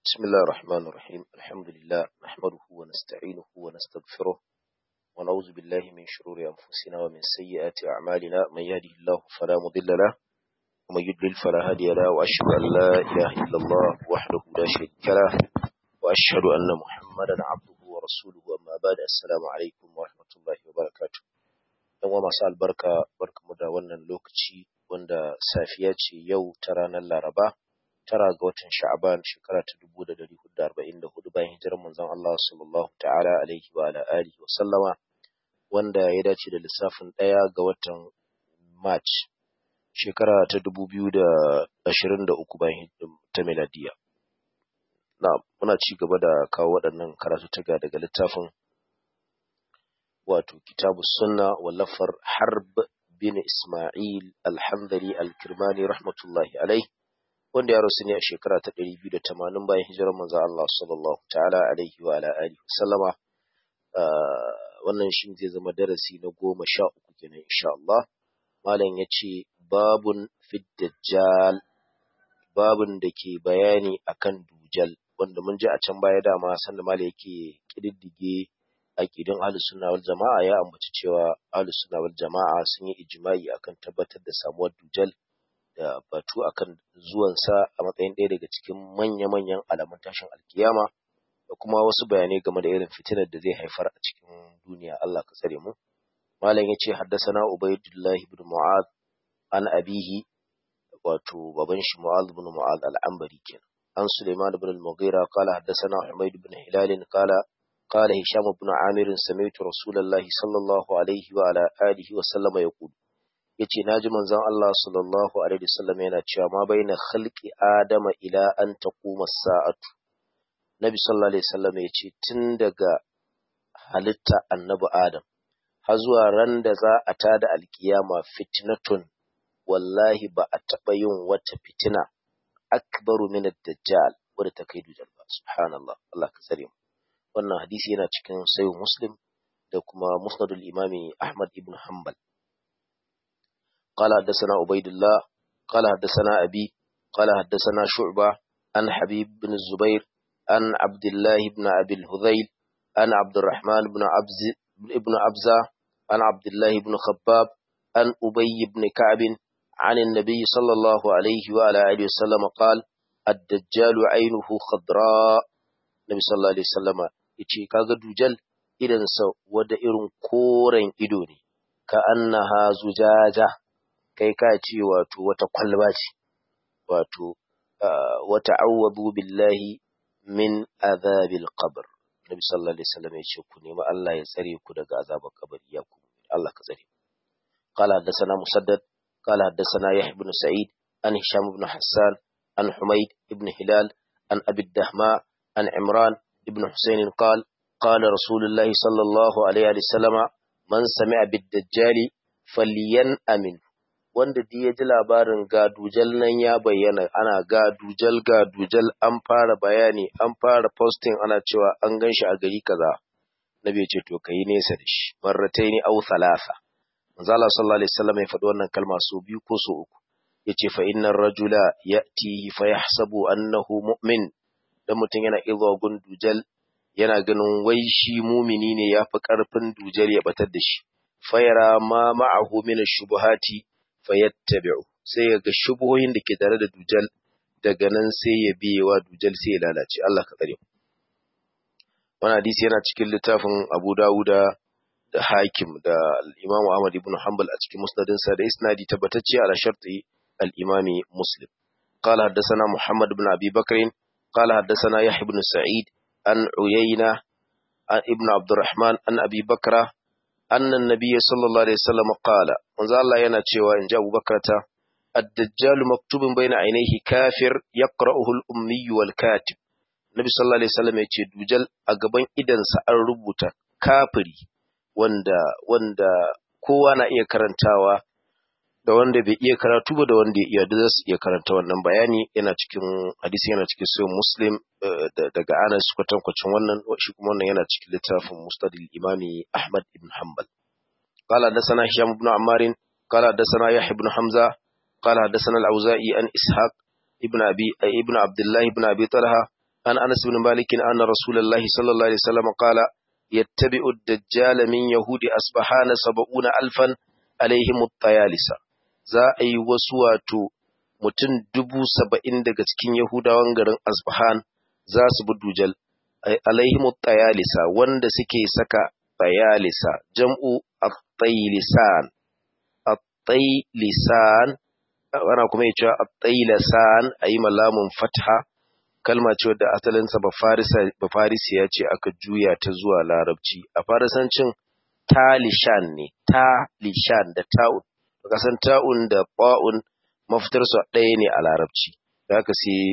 بسم الله الرحمن الرحيم الحمد لله نحمده ونستعينه ونستغفره ونعوذ بالله من شرور أنفسنا ومن سيئات أعمالنا من يهده الله فلا مضل له ومن يضلل فلا هادي له وأشهد أن لا إله إلا الله وحده لا شريك له وأشهد أن محمدا عبده ورسوله أما بعد السلام عليكم ورحمة الله وبركاته يوم مساء البركة بركة مدى wannan lokaci wanda safiya ce yau ta ranar Laraba tara ga watan Sha'ban shekara ta 1444 bayan hijirar manzon Allah sallallahu ta'ala alaihi wa ala alihi wa sallama wanda ya dace da lissafin 1 ga watan March shekara ta 2023 bayan ta miladiya. Muna ci gaba da kawo waɗannan karatuttuka daga littafin wato Kitabus Sunna wallafar Harb bin Ismail Al-Hamdali Al-Kirmani rahmatullahi alaihi wanda ya rasu ne a shekara ta 280 bayan hijirar manzo Allah sallallahu ta'ala alaihi wa ala alihi sallama. Wannan shi zai zama darasi na 13 kenan insha Allah. Malam yace babun fid dajjal, babun da ke bayani akan dujal, wanda mun ji a can baya dama sanda malam yake kididdige aqidin ahlus sunna wal jamaa ya ambaci cewa ahlus sunna wal jamaa sun yi ijma'i akan tabbatar da samuwar dujal da batu akan zuwansa a matsayin ɗaya daga cikin manya-manyan alamun tashin alkiyama da kuma wasu bayanai game da irin fitinar da zai haifar a cikin duniya. Allah ka tsare mu. Malam yace haddathana Ubaydullah ibn Mu'adh an abihi, wato baban shi Mu'adh ibn Mu'adh al-Anbari kenan. An Sulaiman ibn al-Mughira qala haddathana Humayd ibn Hilal qala Hisham ibn Amir sami'tu Rasulullahi sallallahu alaihi wa ala alihi wa sallama yaqul, yace naji manzon Allah sallallahu alaihi wasallam yana cewa ma baina khalqi adama ila an taquma as-sa'atu. Nabi sallallahu alaihi wasallam yace tun daga halitta annabi Adam har zuwa ran da za a tada alkiyama fitnatun, wallahi ba a taba yin wata fitina akbaru min ad-dajjal wadda ta kai dujal ba. Subhanallah, Allah ka tsare mu. Wannan hadisi yana cikin sahih Muslim da kuma Musnadul Imami Ahmad ibn Hanbal. قال حدثنا عبيد الله قال حدثنا أبي قال حدثنا شعبة عن حبيب بن الزبير عن عبد الله بن أبي الهذيل عن عبد الرحمن بن أبزة عن عبد الله بن خباب عن أبي بن كعب عن النبي صلى الله عليه وعلى آله وسلم قال الدجال عينه خضراء. النبي صلى الله عليه وسلم يقول كاغا دجال إذن سو ودا إرن كورن إدوني كأنها زجاجة, kai ka ce wato wata kwalba ce, wato wata awwadu billahi min azabil qabr. Nabi sallallahu alaihi wasallam ya ce ku nemi Allah ya tsare ku daga azabar kabari, ya ku Allah ka tsare. Qala hadathana Musaddad qala hadathana Yahya ibn Sa'id an Hisham ibn Hassan an Humayd ibn Hilal an Abi Dahma an Imran ibn Husayn qala qala Rasulullah sallallahu alaihi wasallam man sami'a bid-dajjali falyan'amin. Wanda duk ya ji labarin ga dujal nan ya bayyana, ana ga dujal an fara bayani, an fara posting, ana cewa an gan shi a gari kaza. Nabi ya ce to kai nesa da shi marrataini aw thalatha. Manzo Allah sallallahu alaihi wasallam ya faɗi wannan kalma so biyu ko so uku. Yace fa innar rajula ya'ti fa yahsabu annahu mu'min. Dan mutum yana izuwa gun dujal yana ganin wai shi mumini ne, yafi karfin dujal ya batar da shi. Fayara ma ma'ahu min ash-shubuhati fayattabi'u, sai ya ga shubuhoyin da ke tare da dujal, daga nan sai ya biye wa dujal sai ya lalace. Allah ka tsare mu. Wannan hadisi yana cikin littafin Abu Dawuda da Hakim da Imam Ahmad ibn Hanbal a cikin musnadinsa da isnadi tabbatacce ala sharti al-Imami Muslim. Qala haddathana Muhammad ibn Abi Bakr qala haddathana Yahya ibn Sa'id an Uyayna ibn Abdurrahman an Abi Bakra annan nabiyyi sallallahu alaihi wasallam qala, manzo Allah yana cewa in ji Abu Bakrata, ad-dajjal maktubun baina ainihi kafir yaqra'uhu al-ummi wal katib. Nabi sallallahu alaihi wasallam ya ce dujal a gaban idansa an rubuta kafiri wanda kowa na iya karantawa, da wanda bai iya karatu ba da wanda ya iya, da zasu iya karanta wannan bayani. Yana cikin hadisi, yana cikin sahih Muslim daga Anas kwatankwacin wannan, shi kuma wannan yana cikin littafin Musnadul Imami Ahmad ibn Hanbal. Qala hadathana Hisham ibn Ammar qala hadathana Yahya ibn Hamza qala hadathana al-Auza'i an Ishaq ibn Abdullah ibn Abi Talha an Anas ibn Malik anna Rasulullahi sallallahu alaihi wasallam qala yattabi'u ad-dajjal min yahudi asbahana 70,000 alaihim at-tayalisa. Za a yi wasu wato mutum 70,000 daga cikin Yahudawan garin Asbahan za su bi dujal alaihim at-tayalisa wanda suke saka tayalisa jam'u at-taylisan at-taylisan ana kuma yace at-taylisan ayi malamun fatha kalma ce wadda asalinsa ba farisiya ce aka juya ta zuwa larabci a farisancin talishan ne talishan da ta'un kasan ta'un da ba'un mafitarsu ɗaya ne a larabci da haka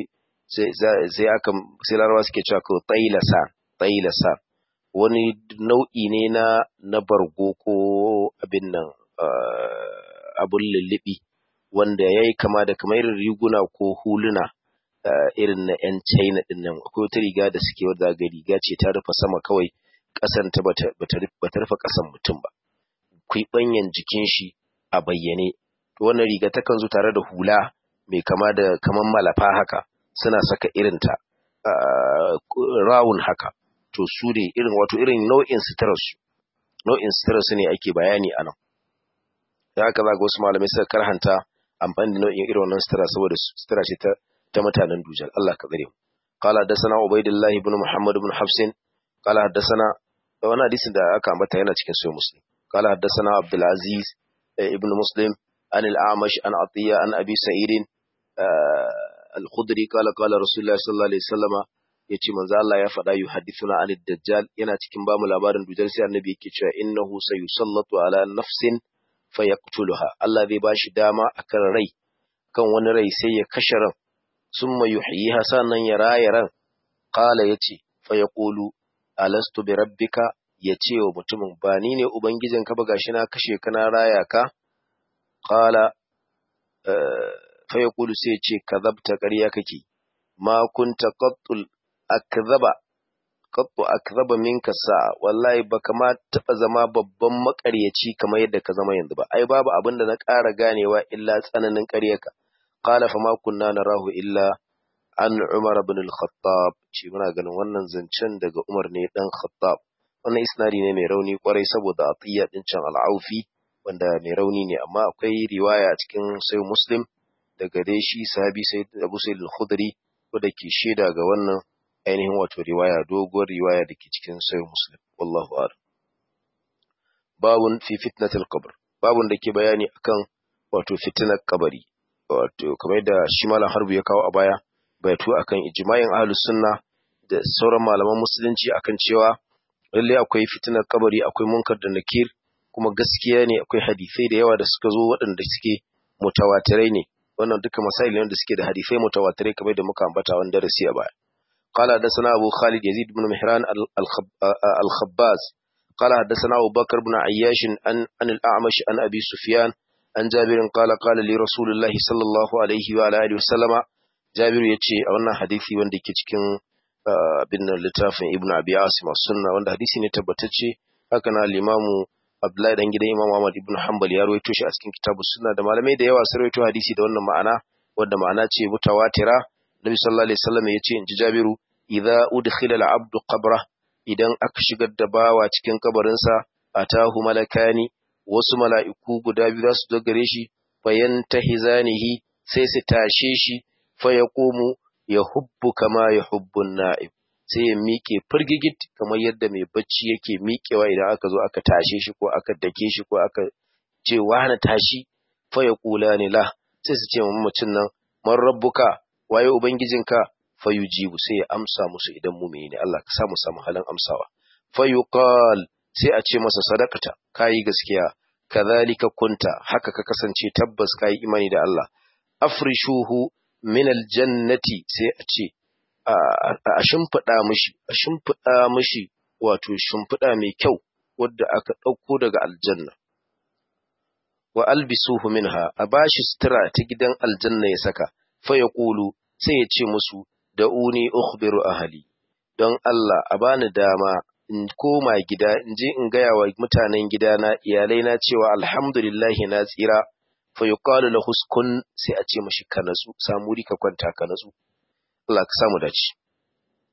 sai larabawa suke cewa ko tailasan wani nau'i ne na bargo ko abin nan abun lullubi wanda yayi kama da kamar riguna ko huluna irin na 'yan China din nan. Akwai wata riga da suke wadda ga riga ce ta rufe sama kawai ƙasan ta bata rufe ƙasan mutum ba, kwiɓanyan jikin shi a bayyane. To wannan riga takan zo tare da hula mai kama da kaman malafa haka, suna saka irin ta rawun haka. To su ne irin nau'in suturarsu ne ake bayani a nan. Da haka za ga wasu malamai suka karhanta amfani da nau'in irin wannan sutura saboda sutura ce ta mutanen dujal. Allah ka tsare mu. Qala hadathana Ubaydullah ibn Muhammad ibn Hafs qala hadathana wannan hadisin da aka ambata yana cikin sahih Muslim. Qala hadathana Abdul Aziz ibn Muslim an al-A'mash an Atiyya an Abi Sa'id al-Khudri qala Rasulullah sallallahu alaihi wasallam yace manzo Allah ya faɗa yuhaddithuna anid dajjal yana cikin bamu labarin dujal sai annabi yake cewa innahu sayusallatu ala nafsin fayaqtuluha. Allah zai bashi dama akan rai kan wani rai sai ya kashe ran summa yuhyiha sannan ya raya ran. Qala yace fa yaqulu alastu bi rabbika, yace wa mutumin ba ni ne ubangijinka ba gashi na kashe ka na raya ka. Qala fa yaqulu sai yace kadhabta ƙarya kake, ma kunta qattul akzaba minka sa'a, wallahi baka ma taba zama babban makaryaci kamar yadda ka zama yanzu ba, ai babu abin da na ƙara ganewa illa tsananin ƙaryarka. Qala fa ma kunna narahu illa an Umar ibn al-Khattab, ce muna ganin wannan zancen daga Umar ne dan Khattab. Wannan isnadi ne mai rauni kwarai saboda Atiyya din can al-Aufi wanda mai rauni ne, amma akwai riwaya a cikin Sahih Muslim daga dai shi sahabi Sayyid Abu Sa'id al-Khudri wanda ke shaida ga wannan ainihin wato riwaya, doguwar riwaya da ke cikin Sahih Muslim. Wallahu a'lam. Babun fi fitnatil qabr, babun da ke bayani akan wato fitnar kabari, wato kamar da shi malam Harbu ya kawo a baya, bayatu akan ijma'in ahlus sunna da sauran malaman musulunci akan cewa lalle akwai fitnar kabari, akwai munkar da nakir, kuma gaskiya ne akwai hadisai da yawa da suka zo waɗanda suke mutawatirai ne. Wannan duka masail ne wanda suke da hadisai mutawatirai kamar da muka ambata wanda darasi a baya. قال حدثنا أبو خالد يزيد بن مهران الخباز قال حدثنا أبو بكر بن عياش عن الأعمش عن أبي سفيان عن جابر قال لي رسول الله صلى الله عليه وعلى آله وسلم. جابر يتشي أولنا حديثي وندي كتكين بن اللتافن ابن أبي عاصم السنة وند حديثي نتبتتشي هكذا الإمام عبد الله دان gidan Imam Ahmad ibn Hanbal ya rawaito shi a cikin kitabus sunna da malamai da yawa sun rawaito hadisi da wannan ma'ana wanda ma'ana ce mutawatira. Nabi sallallahu alaihi wasallam yace in ji Jabiru, idza udkhila al-abdu qabra, idan aka shigar da bawa cikin kabarin sa, atahu malakani, wasu mala'iku guda biyu za su dogare shi, fayantahizanihi, sai su tashe shi, fa yaqumu yahubbu kama yahubbu an-na'im, sai ya miƙe firgigit kamar yadda mai bacci yake miƙewa idan aka zo aka tashe shi ko aka dake shi ko aka ce wani tashi. Fa yaqulani la, sai su ce mamacin nan, man rabbuka, waye ubangijinka? Fayujibu, sai ya amsa musu idan mumini ne. Allah ka samu halin amsawa. Fayuqal, sai a ce masa sadaqata, kai gaskiya, kadhalika kunta, haka ka kasance, tabbas kai imani da Allah. Afrishuhu min aljannati, sai a ce a shimfiɗa mishi wato shimfiɗa mai kyau wadda aka ɗauko daga aljanna. Wa albisuhu minha, a bashi sutura ta gidan aljanna ya saka. Fa yaqulu, sai ya ce musu, da'uni ukhbiru ahli, don Allah a bani dama in koma gida in je in gaya wa mutanen gidana, iyalaina cewa alhamdulillahi na tsira. Fa yuqalu lahu uskun, sai a ce mashi ka natsu, samu ka kwanta ka natsu. Allah ka samu dace.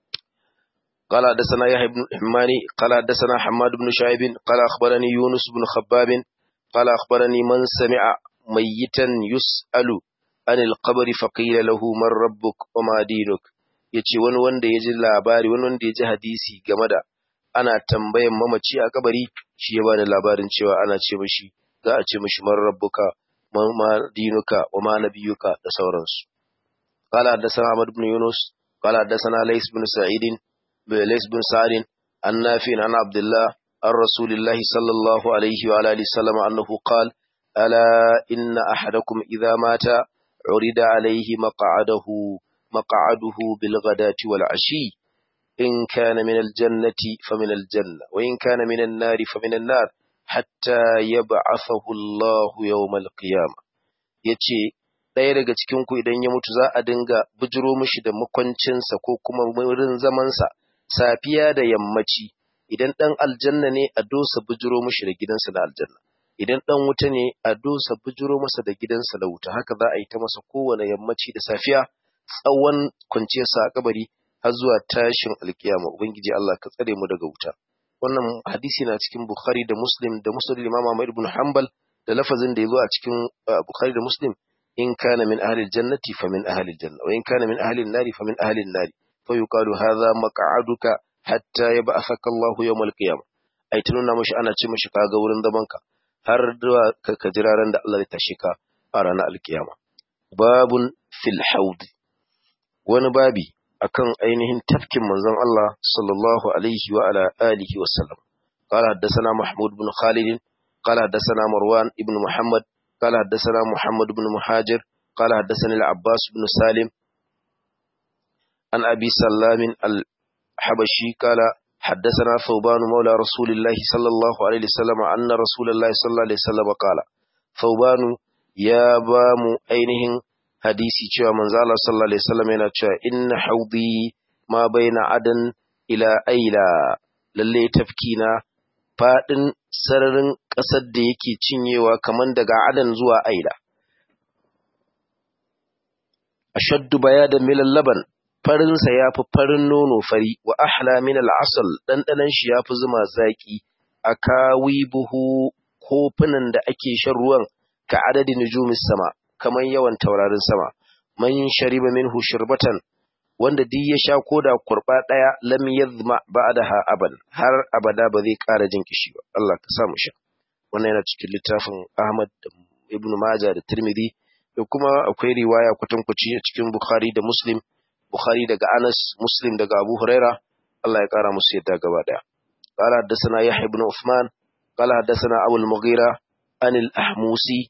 قال حدثنا يحيى بن حماني قال حدثنا حماد بن شعيب قال أخبرني يونس بن خباب قال أخبرني من سمع ميتا يسأل عن القبر فقيل له من ربك وما دينك. yace wani wanda ya ji labari, wani wanda ya ji hadisi game da ana tambayan mamaci a kabari, shi ya bada labarin cewa ana ce mishi, za a ce mishi man rabbuka ma dinuka wa ma nabiyuka da sauransu. qala hadathana Ahmad ibn Yunus qala hadathana Lays bin Sa'd an Nafi' an Abdullah an Rasulillahi sallallahu alaihi wa alihi sallam annahu qala ala inna ahadakum idha mata urida alayhi maq'aduhu bil ghadati wal ashi in kana min al jannati famin al janna wa in kana min an nari famin an nar hatta yab'athahu Allah yawm al qiyamah. Yace ɗaya daga cikin ku idan ya mutu za a dinga bujiro mishi da makwancinsa ko kuma wurin zamansa safiya da yammaci. Idan ɗan aljanna ne a dosa bujiro mishi da gidansa na aljanna, idan ɗan wuta ne a dosa bujiro masa da gidansa na wuta. Haka za a yi ta masa kowane yammaci da safiya tsawon kwanciyarsa a kabari har zuwa tashin alkiyama. Ubangiji Allah ka tsare mu daga wuta. Wannan hadisi na cikin Bukhari da Muslim da Musnad Imam Ahmad ibn Hanbal da lafazin da yazo a cikin Bukhari da Muslim, in kana min ahli aljannati famin ahli aljanna wa in kana min ahli an-nari famin ahli an-nari fa yuqalu hadha maq'aduka hatta yab'athaka Allah yawm al-qiyamah. Ai tununa mashi, ana ce mashi kaga wurin zaman ka har da ka jira ran da Allah ya tashi ka a ranar alkiyama. Babun fil haud, wani babi akan ainihin tafkin manzon Allah sallallahu alaihi wa ala alihi wa sallam. قال حدثنا محمود بن خالد قال حدثنا مروان ابن محمد قال حدثنا محمد بن مهاجر قال حدثني العباس بن سالم عن أبي سلام الحبشي قال حدثنا ثوبان مولى رسول الله صلى الله عليه وسلم أن رسول الله صلى الله عليه وسلم قال ثوبان يا بام أينهن hadisi cewa manzo Allah sallallahu alaihi wasallam yana cewa inna haudi ma baina adan ila aila, lalle tafkina fadin sararin kasar da yake cinyewa kaman daga adan zuwa aila. Ashaddu bayadan min laban, farin sa yafi farin nono fari, wa ahla min al-asal, dandanan shi yafi zuma zaki. Akawibuhu, kofunan da ake shan ruwan ka adadin nujumis sama, kaman yawan taurarin sama. Man shariba minhu shirbatan, wanda duk ya sha koda kurba daya, lam yadhma ba'daha aban, har abada ba zai ƙara jin kishi ba. Allah ka sa mu sha. Wannan yana cikin littafin Ahmad da Ibn Majah da Tirmidhi, da kuma akwai riwaya kwatankwaci a cikin Bukhari da Muslim. Bukhari daga Anas, Muslim daga Abu Huraira. Allah ya ƙara musu yadda gaba daya. قال حدثنا يحيى بن عثمان قال حدثنا أبو المغيرة عن الأحموسي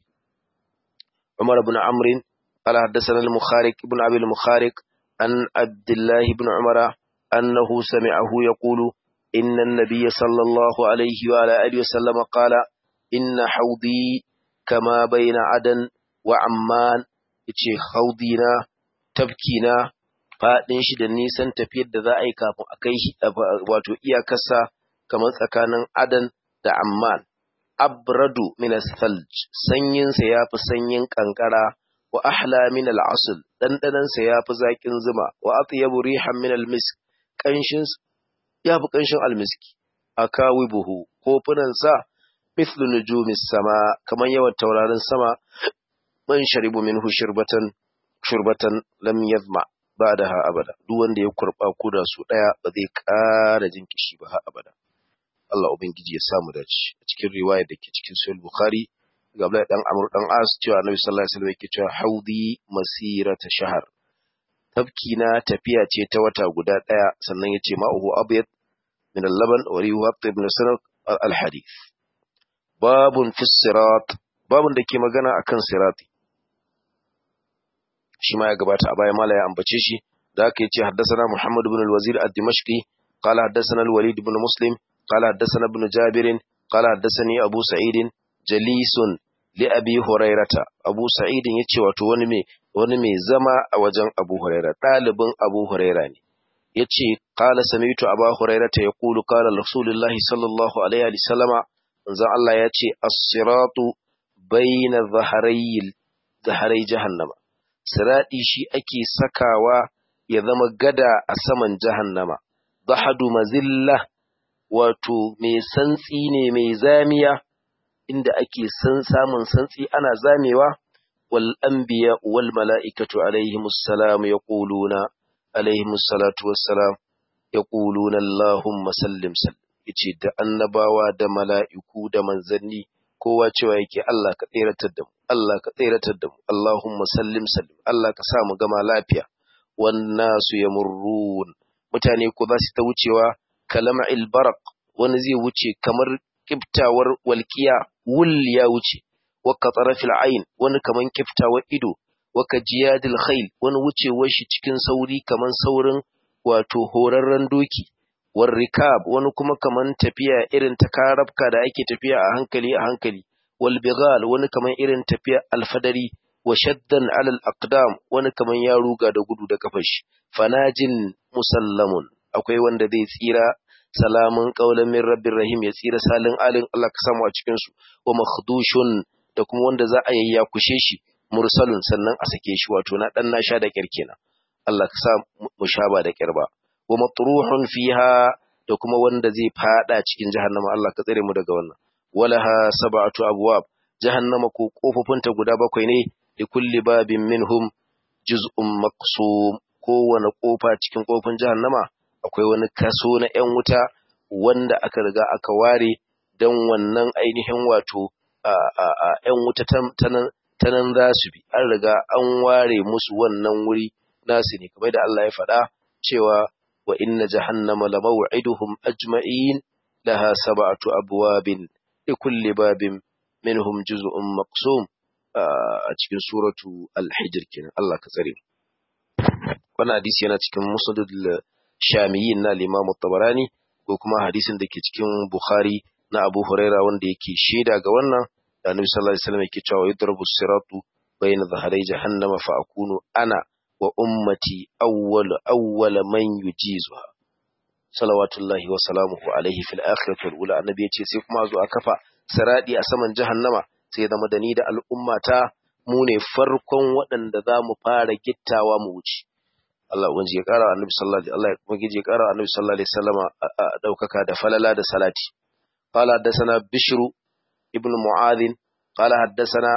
عمر بن عمرو قال حدثنا المخارق بن أبي المخارق عن عبد الله بن عمر أنه سمعه يقول إن النبي صلى الله عليه وعلى آله وسلم قال إن حوضي كما بين عدن وعمان. yace haudina, tafkina, faɗin shi da nisan tafiyar da za a yi kafin a kai shi wato iyakarsa kamar tsakanin Adan da Amman. Abradu min as-salj, sanyinsa ya fi sanyin kankara, wa ahla min al-asl, dandanansa ya fi zaƙin zuma, wa atyabu rihan min al-misk, kanshin ya fi kanshin al-miski. Akawibuhu, kofunansa mithlu nujumis sama, kamar yawan taurarin sama. Man sharibu minhu shurbatan lam yadhma ba'daha abada, duk wanda ya kurba kuda su daya ba zai ƙara jin kishi ba har abada. Allah ubangiji ya samu dace. A cikin riwaya da ke cikin Sahih Bukhari ga Abdullah dan Amr dan As cewa Annabi sallallahu alaihi wasallam yake cewa haudi masirata shahar, tafkina tafiya ce ta wata guda daya. Sannan yace ma'uhu abyad min al-laban wa rihu ibn Sanad al-hadith. Babun fi sirat, babun da ke magana akan sirati. Shi ma ya gabata a baya, mala ya ambace shi da aka yace haddathana Muhammad ibn al-Wazir ad-Dimashqi qala haddathana al-Walid ibn Muslim قال حدثنا ابن جابر قال حدثني أبو سعيد جليس لأبي هريرة. أبو سعيد يتشي wato wani mai zama a wajen Abu Hurairah, ɗalibin Abu Hurairah ne. Yace qala sami'tu Abu Hurairah yaqulu qala Rasulullah sallallahu alaihi wa sallama, manzo Allah yace as-siratu bayna zaharai jahannama. Sirati shi ake sakawa ya zama gada a saman jahannama. dahadu mazilla wato mai santsi ne mai zamiya inda ake samun santsi ana zamewa wal anbiya wal mala'ikatu alaihimus salam yaquluna alaihimus salatu wassalam yaquluna Allahumma sallim sallim yace da annabawa da mala'iku da manzanni kowa cewa yake Allah ka tsiratar da mu Allah ka tsiratar da mu Allahumma sallim sallim Allah ka sa mu gama lafiya wan nasu yamurrun mutane ko za su ta wucewa kalama'il baraq wani zai wuce kamar kiftawar walqiya wul ya wuce wa qatarafil ayn wani kaman kiftawar ido wa kajiyadil khayl wani wucewar shi cikin sauri kaman saurin wato horarren doki war rikab wani kuma kaman tafiya irin ta karabka da ake tafiya a hankali wal bighal wani kaman irin tafiya alfadari wa shaddan alal aqdam wani kaman ya ruga da gudu da kafar shi fanajin musallamun akwai wanda zai tsira salamun qaulan min rabbir rahim ya tsira salin alin Allah ka samu a cikin su wa makhdushun da kuma wanda za a yayyakushe shi mursalun sannan a sake shi wato na dan nasha da kirkina Allah ka sa mu shaba da kirba wa matruhun fiha da kuma wanda zai fada cikin jahannama Allah ka tsare mu daga wannan walaha sab'atu abwab jahannama ko kofofinta guda bakwai ne li kulli babin minhum juz'un maqsum kowane kofa cikin kofin jahannama akwai wani kaso na ƴan wuta wanda aka riga aka ware dan wannan ainihin wato ƴan wuta tanan za su bi an riga an ware musu wannan wuri nasu ne kamar da Allah ya faɗa cewa wa inna jahannama lamaw'iduhum ajma'in laha sab'atu abwabin likulli babin minhum juz'un maqsum a cikin suratu al-hijr kenan Allah ka tsare wannan hadisi yana cikin musnadul shamiyin na Imam Tabarani ko kuma hadisin da ke cikin Bukhari na Abu Huraira wanda yake shaida ga wannan da Annabi sallallahu alaihi wasallam yake cewa yudrabu siratu bayna dhahray jahannama fa akunu ana wa ummati awwal man yujizuha salawatullahi wa salamuhu alaihi fil akhirati wal ula annabi yace sai kuma zo a kafa siradi a saman jahannama sai zama da ni da al'ummata mu ne farkon waɗanda za mu fara gittawa mu wuce Allah ubangiji ya kara annabi sallallahu alaihi wasallam daukaka da falala da salati qala haddathana bishru ibn mu'adh qala haddathana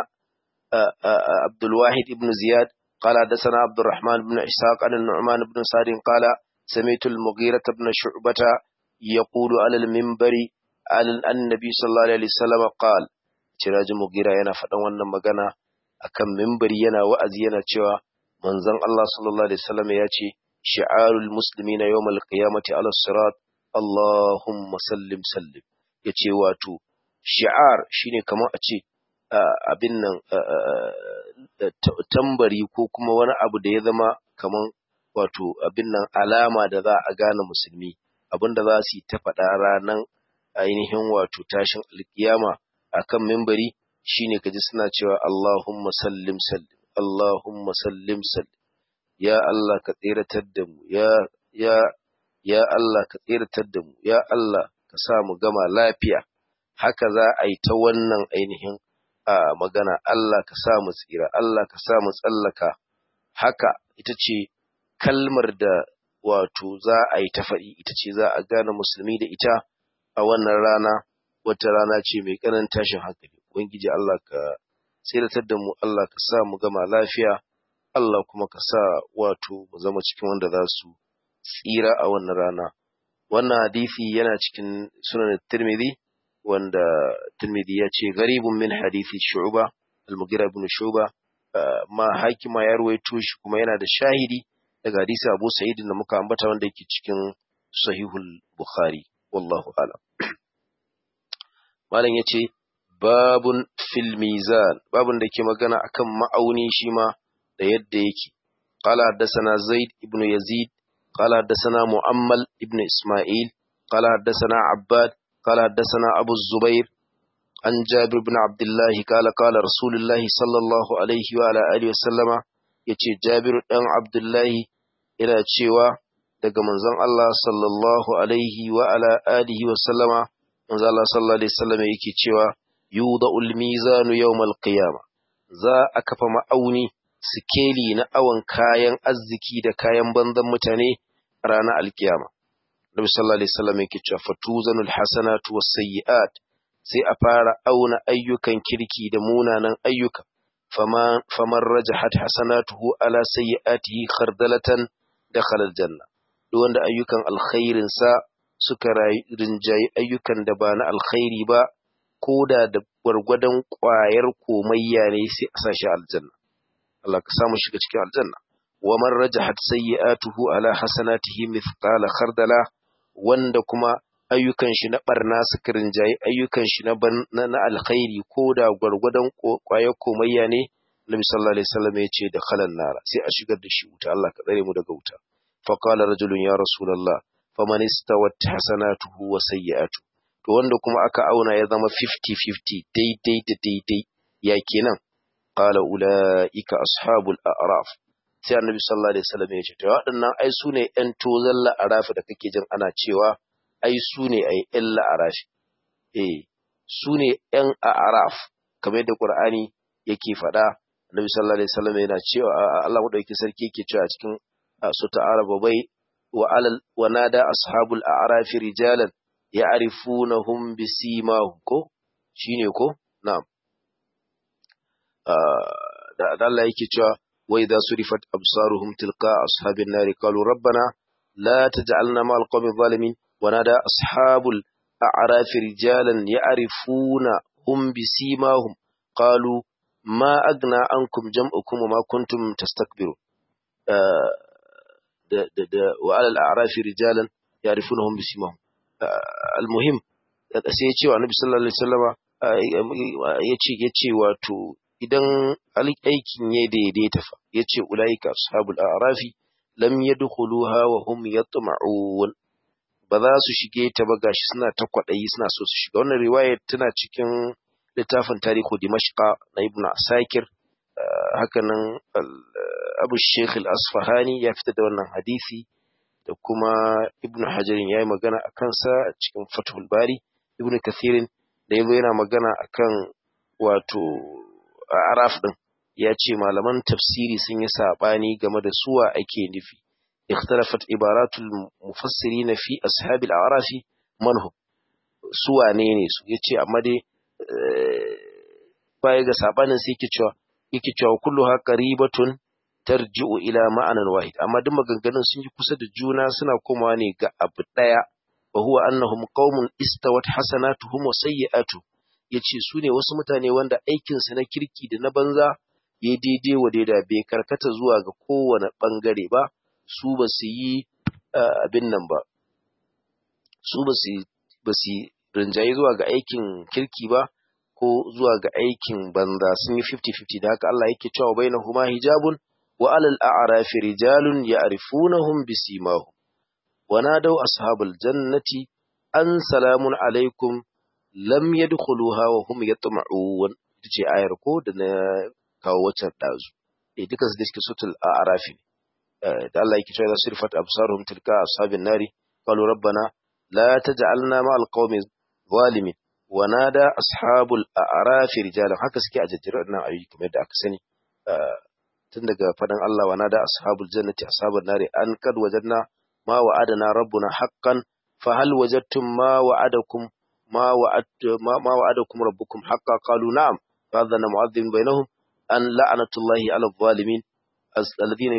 abdul wahid ibn ziyad qala haddathana abdurrahman ibn ishaq an nu'man ibn sa'd qala sami'tu al-mughirah ibn shu'bah yaqulu ala al-minbari ala an-nabi sallallahu alaihi wasallam qala ciraji mughira yana fadan wannan magana akan minbari yana wa'azi yana cewa manzon Allah sallallahu alaihi wasallam ya ce shi'arul muslimina yawmal qiyamati ala sirat Allahumma sallim sallim yace wato shi'ar shine kamar a ce abin nan tambari ko kuma wani abu da ya zama kamar wato abin nan alama da za a gane musulmi abinda za su yi ta faɗa ranan ainihin wato tashin alkiyama akan minbari shine kaji suna cewa Allahumma sallim sallim Allahumma sallim sallim ya Allah ka tsiratar da mu ya Allah ka tsiratar da mu ya Allah ka sa mu gama lafiya haka za a yi ta wannan ainihin magana Allah ka sa mu tsira Allah ka sa mu tsallaka haka ita ce kalmar da wato za a yi ta faɗi ita ce za a gane musulmi da ita a wannan rana wata rana ce mai ƙanan tashin hankali ubangiji Allah ka tsiratar da mu Allah ka sa mu gama lafiya Allah kuma ka sa wato mu zama cikin wanda za su tsira a wannan rana wannan hadisi yana cikin sunan Tirmidhi wanda Tirmidhi ya ce garibun min hadisi Shu'ba al-Mughira ibn Shu'ba ma hakima ya ruwaito shi kuma yana da shahidi daga hadisi Abu Sa'id da muka ambata wanda yake cikin Sahihul Bukhari wallahu a'lam malam yace babun fil mizan babun da ke magana akan ma'auni shi ma da yadda yake qala haddathana zaid ibn yazid qala haddathana muammal ibn isma'il qala haddathana abbad qala haddathana abu zubair an jabir ibn abdullah qala rasulullah sallallahu alaihi wa ala alihi wa sallama yace jabir dan abdullah yana cewa daga manzon Allah sallallahu alaihi wa ala alihi wa sallama manzon Allah sallallahu alaihi wa sallama yake cewa yuda'ul mizanu yawmal qiyamah za a kafa ma'auni sikeli na awon kayan arziki da kayan banzan mutane ranar alkiyama Nabi sallallahu alaihi wasallam yake cewa fatuzanul hasanatu was-sayyi'at, sai a fara auna ayyukan kirki da munanan ayyuka. Faman rajahat hasanatuhu ala sayyi'atihi khardalatan dakhala al-janna. Duk wanda ayyukan alkhairin sa suka rinjayi ayyukan da ba na alkhairi ba, koda da gwargwadon ƙwayar komayya ne, sai a sashi aljanna. Allah ka samu shiga cikin aljanna. Wa man rajahat sayyi'atuhu ala hasanatihi mithqala khardala, wanda kuma ayyukan shi na barna suka rinjayi ayyukan shi na alkhairi ko da gwargwadon ƙwayar komayya ne, Nabi sallallahu alaihi wasallam ya ce da khalan nara, sai a shigar da shi wuta. Allah ka tsare mu daga wuta. Fa qala rajulun ya rasulullah faman istawat hasanatuhu wa sayyi'atuhu, to wanda kuma aka auna ya zama 50-50, daidai da daidai, ya kenan? Qala ulaika ashabul a'raf. Sai annabi sallallahu alaihi wasallam ya ce to waɗannan ai su ne ƴan tozan la'arafi da kake jin ana cewa ai su ne ai ƴan la'arafi. Su ne ƴan a'raf, kamar yadda Qur'ani yake faɗa. Annabi sallallahu alaihi wasallam yana cewa Allah madaukakin sarki yake cewa a cikin sura Arab bai wa nada ashabul a'rafi rijalan ya'rifunahum bisimahum, ko shine ko na'am. Da Allah yake cewa wa idza surifat absaruhum tilqa ashabin nar qalu rabbana la taj'alna ma'al qawmi zalimin wa nada ashabul a'rafi rijalan ya'rifunahum bisimahum qalu ma agna ankum jam'ukum wa ma kuntum tastakbirun. wa alal a'rafi rijalan ya'rifunahum bisimahum. Al-muhim sai ya ce wa Annabi sallallahu alaihi wasallama yace wato idan aikin ya daidaita fa, yace ulaika ashabul a'rafi lam yadkhuluha wa hum yatma'un, ba za su shige ta ba, gashi suna ta kwadayi, suna so su shiga. Wannan riwayar tana cikin littafin tarihu Dimashqa na Ibn Asakir. Hakanan Abu Sheikh al-Asfahani ya fitar da wannan hadisi, da kuma Ibn Hajarin ya yi magana a kansa a cikin Fathul Bari. Ibn Kathirin da yazo yana magana akan wato Araf din, ya ce malaman tafsiri sun yi sabani game da suwa ake nufi. Ikhtalafat ibaratul mufassirin fi ashabil a'rafi manhum, suwa ne su, yace amma dai baya ga sabanin sai yake cewa kulluha qaribatun tarji'u ila ma'anan wahid, amma duk maganganun sun yi kusa da juna, suna komawa ne ga abu daya, wa huwa annahum qaumun istawat hasanatuhum wa sayyi'atuhum. Yace su ne wasu mutane wanda aikin su na kirki da na banza ya daidai wa daida, bai karkata zuwa ga kowane bangare ba. Su ba su yi abin nan ba, su ba su rinjaye zuwa ga aikin kirki ba ko zuwa ga aikin banza, sun yi 50-50. da haka Allah yake cewa bainahuma hijabun wa alal a'rafi rijalun ya'rifunahum bisimahum wa nadaw ashabal jannati an salamun alaikum lam yadkhuluha wa hum yatma'un. Tace ayar ko da na kawo wacce dazu, duka su diske sutul a'rafi. Da Allah yake cewa sirfat absaruhum tilka ashabin nari qalu rabbana la taj'alna ma'al qaumi zalimin wa nada ashabul a'rafi rijalan. Haka suke a jajjira nan ayi kamar da aka sani, tun daga fadan Allah wa nada ashabul jannati ashaban nari an kad wajadna ma wa'adana rabbuna haqqan fa hal wajadtum ma wa'adakum rabbukum haqqan qalu na'am fa adhana mu'adhdhin bainahum an la'natullahi 'alal zalimin alladhina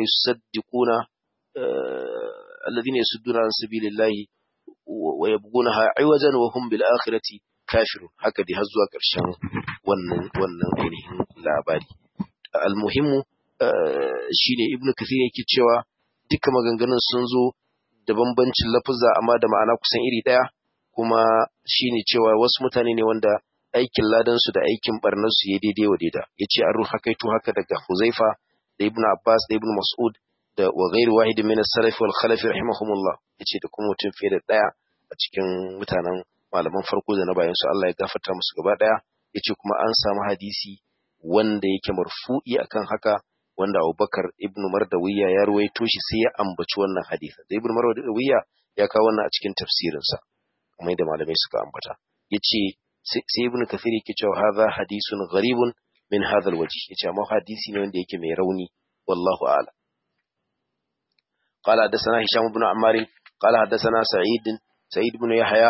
yasudduna an sabilillahi wa yabghunaha 'iwajan wa hum bil akhirati kafirun. Haka dai har zuwa ƙarshen wannan ainihin labari. Almuhimmu shine Ibn Kathir yake cewa duka maganganun sun zo da bambancin lafuzza amma da ma'ana kusan iri ɗaya, kuma shine cewa wasu mutane ne wanda aikin ladan su da aikin barnar su ya daidai wa daida. Yace an ruha kaito haka daga Huzaifa da Ibn Abbas da Ibn Mas'ud da wa ghairu wahid min as-salaf wal khalaf rahimahumullah. Yace da kuma mutum fiye da ɗaya a cikin mutanen malaman farko da na bayan su, Allah ya gafarta musu gaba ɗaya. Yace kuma an samu hadisi wanda yake marfu'i akan haka, wanda Abubakar ibn Mardawiyya ya ruwaito shi, sai ya ambaci wannan hadisi. Da Ibn Mardawiyya ya kawo wannan a cikin tafsirinsa, kamar yadda malamai suka ambata. Yace sai Ibn Kathir yake cewa hadha hadisun gharibun min hadha alwajh. Yace amma hadisi ne wanda yake mai rauni, wallahu a'lam. قال حدثنا هشام بن عمار قال حدثنا سعيد بن يحيى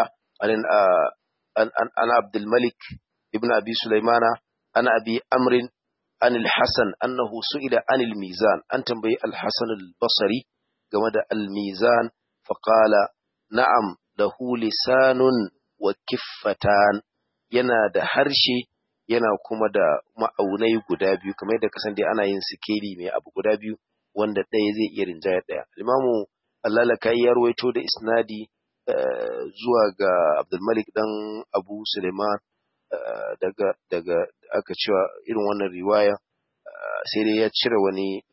عن عبد الملك ابن أبي سليمان عن أبي أمر عن الحسن أنه سئل عن الميزان أن تنبي الحسن البصري جمد الميزان فقال نعم له لسان وكفتان yana da harshe yana kuma da ma'aunai guda biyu kamar yadda kasan dai ana yin sikeli mai abu guda biyu wanda ɗaya zai iya rinjaya ɗaya. Imamu Allalakai ya rawaito da isnadi zuwa ga Abdulmalik dan Abu Suleiman daga aka cewa irin wannan riwaya sai dai ya cire wani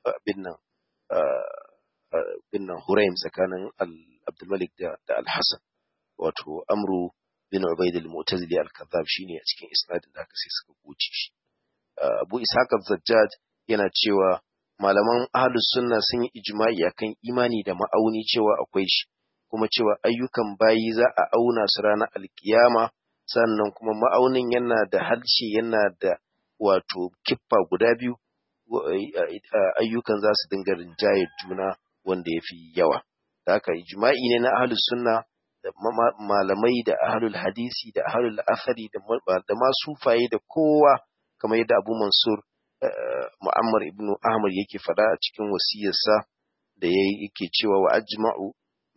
bin nan Huraim tsakanin Abdulmalik da Al-Hasan wato Amru bin Ubaid al-Mu'tazili al-Kadhab shine a cikin isnadin da aka sai suka goce shi. Abu Ishaq az-Zajjaj yana cewa malaman ahlus sunna sun yi ijma'i akan imani da ma'auni cewa akwai shi kuma cewa ayyukan bayi za a auna su ranar alkiyama sannan kuma ma'aunin yana da harshe yana da wato kiffa guda biyu ayyukan za su dinga rinjaye juna wanda ya fi yawa. Da haka ijma'i ne na ahlus sunna da malamai da ahlul hadisi da ahlul athari da ma sufaye da kowa kamar yadda Abu Mansur Mu'ammar ibn Ahmad yake faɗa a cikin wasiyarsa da yake cewa wa ajma'u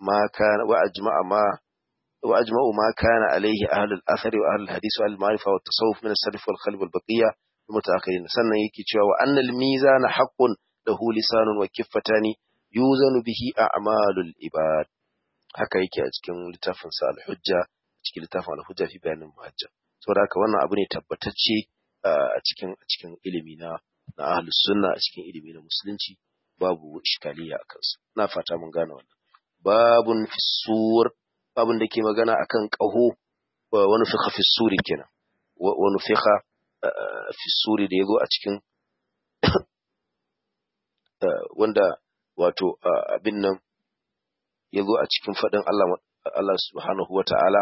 ma kana alaihi ahlul athari wa ahlul hadisi wa al-ma'rifa wa tasawuf min as-salaf wal khalf wal baqiyya المتأخرين sannan yake cewa wa annal mizana haqqun lahu lisanun wa kiffatani yuzanu bihi a'malul ibad haka yake a cikin littafin sa al-hujja cikin littafin al-hujja fi bayanin muhajja saboda haka wannan abu ne tabbatacce a cikin ilimi na ahlus sunna a cikin ilimi na musulunci babu iskaliya akan su na fata mun gane wannan babun fi sur babun da ke magana akan qaho wa nufikha fi suri kenan wa nufikha fi suri da yazo a cikin wanda wato abin nan yazo a cikin fadin Allah subhanahu wata'ala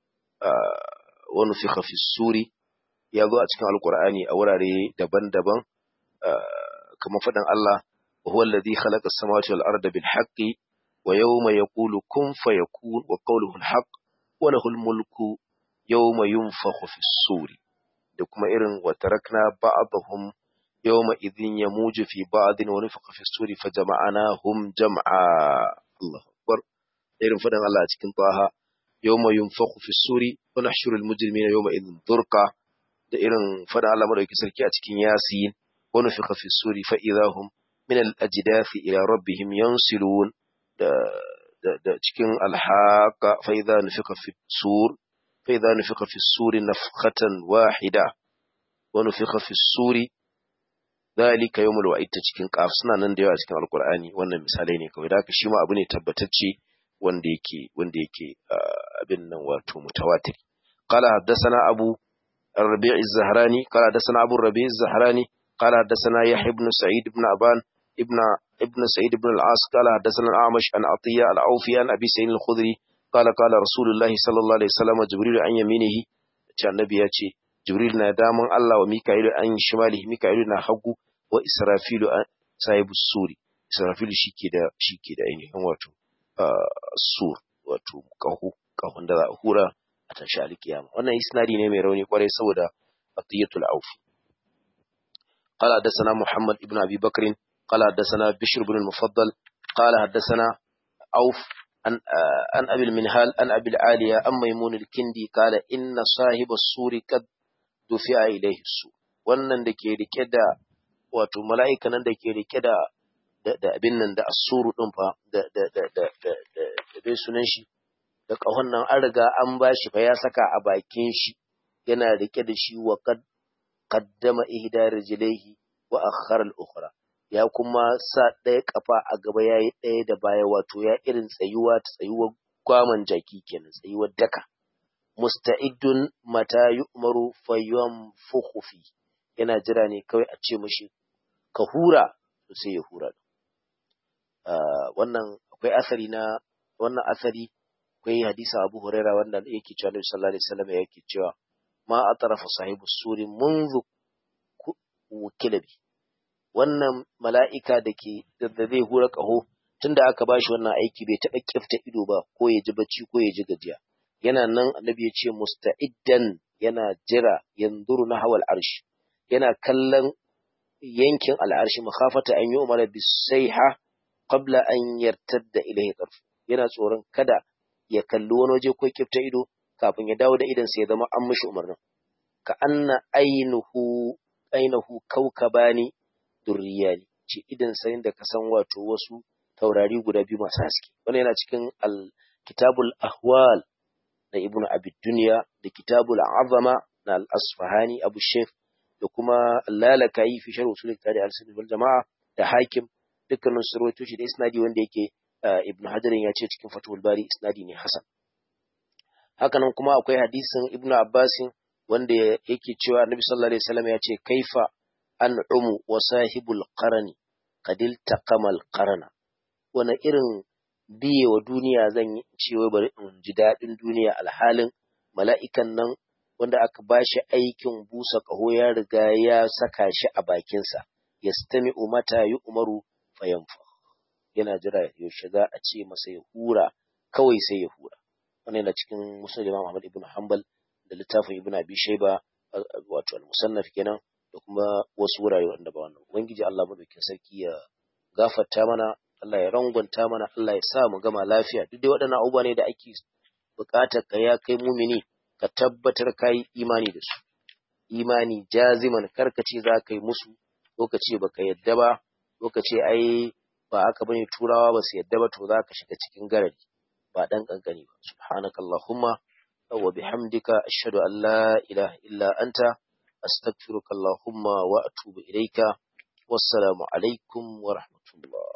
wa nufikha fi suri yazo a cikin alqur'ani a wurare daban-daban kamar fadin Allah huwa alladhi khalaqa as-samawati wal arda bil haqqi wa yawma yaqulu kun fayakun wa qawluhu al haqq wa lahu al mulku yawma yunfakhu fi suri da kuma irin wa tarakna ba'dahum yawma idhin yamuju fi ba'din wa nufikha fi suri fa jama'nahum jam'a Allahu akbar irin fadan Allah a cikin Taha yawma yunfakhu fi suri wa nahshuru al-mujrimina yawma idhin durqa da irin fadan Allah madauki sarki a cikin Yasin wa nufikha fi suri fa idahum min al-ajdathi ila rabbihim yansilun da cikin al-haqa fa idha nufikha fi sur فإذا نفخ في السور نفخة واحدة ونفخ في السور ذلك يوم الوعيد cikin qaf suna nan da yawa cikin alqur'ani wannan misalai ne kawai da haka shi ma abu ne tabbatacce wanda yake abin nan wato mutawatir qala haddathana abu الربيع الزهراني قال حدثنا ابو الربيع الزهراني قال حدثنا يحيى بن سعيد بن ابان ابن سعيد بن العاص قال حدثنا الاعمش عن عطيه العوفي عن ابي سعيد الخدري قال رسول الله صلى الله عليه وسلم جبريل عن يمينه النبي yace jibril na daman Allah wa mika'il an shimalihi mika'il na hagu wa israfilu sahibus suri israfilu shike da ainihin wato sur wato kahun da za a hura a tashi alkiyama wannan isnadi ne mai rauni kwarai saboda aqiyatul aufi قال حدثنا محمد ابن ابي بكر قال حدثنا بشر بن المفضل قال حدثنا عوف عن أبي المنهال عن أبي العالية أم ميمون الكندي قال إن صاحب السور قد دفع إليه السور wannan da ke rike da wato mala'ika nan da ke rike da abin nan da asuru din fa da bai sunan shi da kahon nan an riga an bashi fa ya saka a bakin shi yana rike da shi wa qaddama ihda rijlaihi wa akhara al-ukhra ya kuma sa ɗaya ƙafa a gaba ya yi ɗaya da baya wato ya irin tsayuwar gwaman jaki kenan tsayuwar daka musta'idun mata yu'maru fayanfukhu fi yana jira ne kawai a ce mishi ka hura sai ya hura wannan akwai asari akwai hadisi Abu Huraira wanda yake cewa Annabi sallallahu alaihi wasallam yake cewa ma atrafa sahibu suri منذ wukila bi wannan mala'ika da zai hura ƙaho tunda aka bashi wannan aiki bai taɓa kifta ido ba ko ya ji bacci ko ya ji gajiya. Yana nan annabi ya ce musta'iddan, yana jira, yanzuru na hawal arshi, yana kallon yankin al'arshi makhafata an yi umara bisaiha qabla an yartadda ilayhi tarfu, yana tsoron kada ya kalli wani waje ko kifta ido kafin ya dawo da idan sai ya zama an mishi umarnin. Ka anna ainihu kaukabani durriyani, ce idan sayin da ka san wato wasu taurari guda biyu masu haske. Wannan yana cikin kitabul ahwal na ibnu abi dunya da kitabul azama na al-asfahani abu shaykh da kuma lalakayi fi sharh usul tarihi al-sunnah wal jamaa da hakim, dukkanin su rawaito shi da isnadi wanda yake ibnu hajar ya ce cikin fathul bari isnadi ne hasan. Hakanan kuma akwai hadisin ibnu abbas wanda yake cewa annabi sallallahu alaihi wasallam ya ce kaifa an'umu wa sahibul qarani qadil taqamal qarana, wani irin biye wa duniya zan yi cewa bari in ji daɗin duniya alhalin mala'ikan nan wanda aka bashi aikin busa ƙaho ya riga ya saka shi a bakinsa, yastami'u mata yu'maru fayanfa, yana jira yaushe za a ce masa ya hura kawai sai ya hura. Wannan yana cikin musnad Imam Ahmad ibn Hanbal da littafin Ibn Abi Shayba wato al-Musannaf kenan, da kuma wasu wurare wanda ba wannan. Ubangiji Allah madaukakin sarki ya gafarta mana, Allah ya rangwanta mana, Allah ya sa mu gama lafiya. Duk dai waɗannan abubuwa ne da ake buƙatar ka ya kai mumini ka tabbatar ka yi imani da su. Imani jaziman, karkace za ka yi musu lokaci baka yadda ba, lokaci ai ba aka bane turawa ba su yadda ba, to za ka shiga cikin garari ba dan kankani ba. Subhanakallahumma wa bihamdika ashhadu an la ilaha illa anta astaghfiruka allahumma wa atubu ilaika. Wassalamu alaikum wa rahmatullah.